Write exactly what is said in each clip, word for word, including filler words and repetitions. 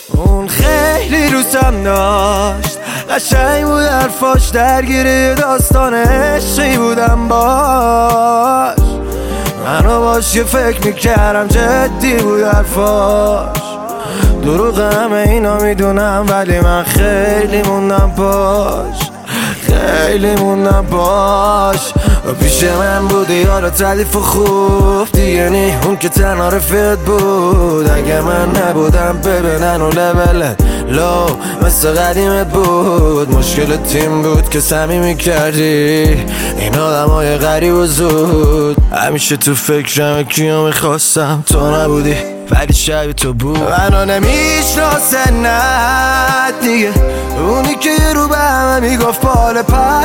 اون خیلی روزم داشت، قشنگ بود حرفاش، درگیری داستان عشقی بودم باش. منو باش یه فکر میکردم جدی بود حرفاش. دروغ همه اینا میدونم ولی من خیلی موندم باش، خیلی موندم باش. و پیش من بودی یارو تعلیف و خوب دیگه نی، اون که تنها رفیقت بود. اگه من نبودم ببینن و لبل لو مثل قدیمت بود. مشکل تیم بود که صمیمی کردی این آدم های غریب و زود. همیشه تو فکرم کیو میخواستم، تو نبودی ولی شبیه تو بود. منو نمیشناسه نه دیگه، اونی که رو به همه میگفت پال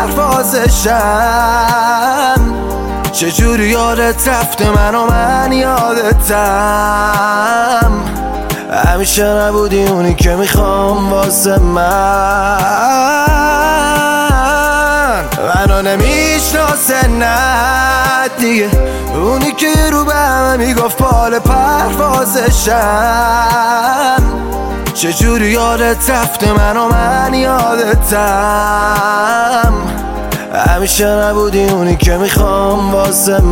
پروازشم. چجوری یادت رفته منو من یادتم. همیشه نبودی اونی که میخوام واسه من. منو نمیشناسه نه دیگه، اونی که رو به همه میگفت پال پروازشم. چجوری یادت رفته منو من یادتم. همیشه نبودی اونی که میخوام واسه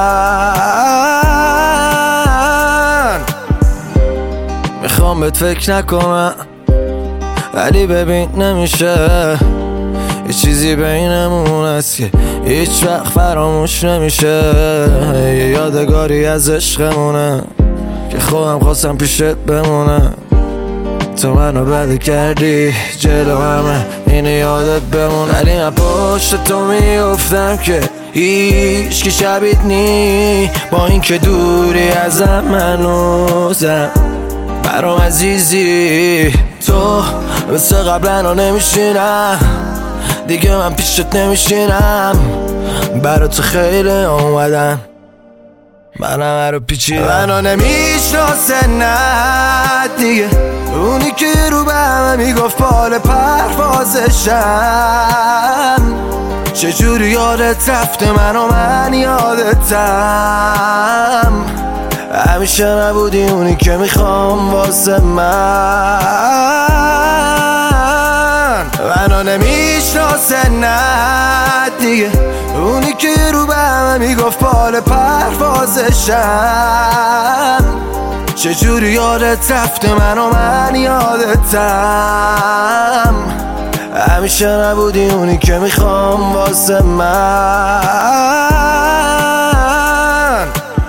من. میخوام بهت فکر نکنم ولی ببین نمیشه، یه چیزی بینمون هست که هیچ وقت فراموش نمیشه. یه یادگاری از عشقمونه که خودم خواستم پیشت بمونه. تو منو بده کردی جلو همه اینه یادت بمون. ولی من پشت تو میافتم که هیچ کی شبیت نی، با این که دوری ازم منوزم برام عزیزی. تو مثل قبلا نمیشینم دیگه، من پیشت نمیشینم. برا تو خیلی اومدن من همه رو پیچیدم. منو نمیشناسه نه دیگه، اونی که رو به همه میگفت پال پروازشم. چجوری یادت رفته منو من یادتم. همیشه نبودی اونی که میخوام واسه من. منو نمیشناسه نه دیگه، اونی که رو به همه میگفت پال پروازشم. چجوری یادت رفته منو من یادتم. همیشه نبودی اونی که میخوام واسه من.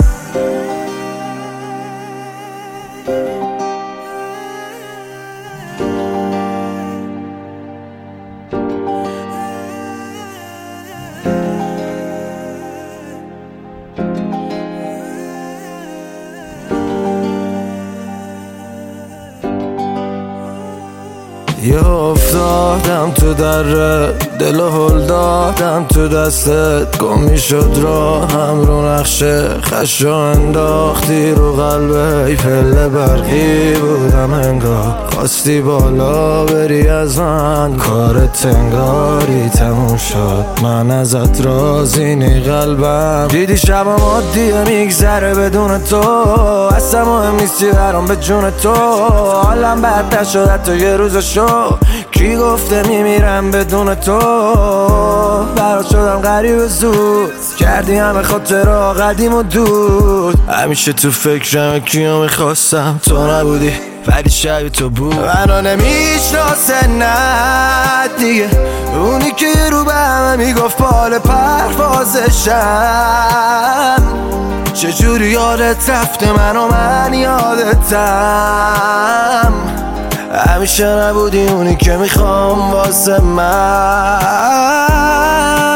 یه افتادم تو در دل و هل دادم تو دستت، گم میشد راهم رو نقشه خش رو انداختی رو قلبه. ای پله برقی بودم انگار خواستی بالا بری از من، کارت انگاری تموم شد من ازت راضی نی قلبم. دیدی شبم عادیه میگذره بدون تو، اصلا مهم نیستی برام به جون تو. حالم بد نشد حتی یه روز شو، کی گفته میمیرم بدون تو. برات شدم غریب زود، کردی همه خاطرها قدیم و دود. همیشه تو فکرم کیو میخواستم، تو نبودی ولی شبیه تو بود. منو نمیشناسه نه دیگه، اونی که رو به همه میگفت پال پروازشم. چجوری یادت رفته منو من یادتم. همیشه نبودی اونی که میخوام واسه من.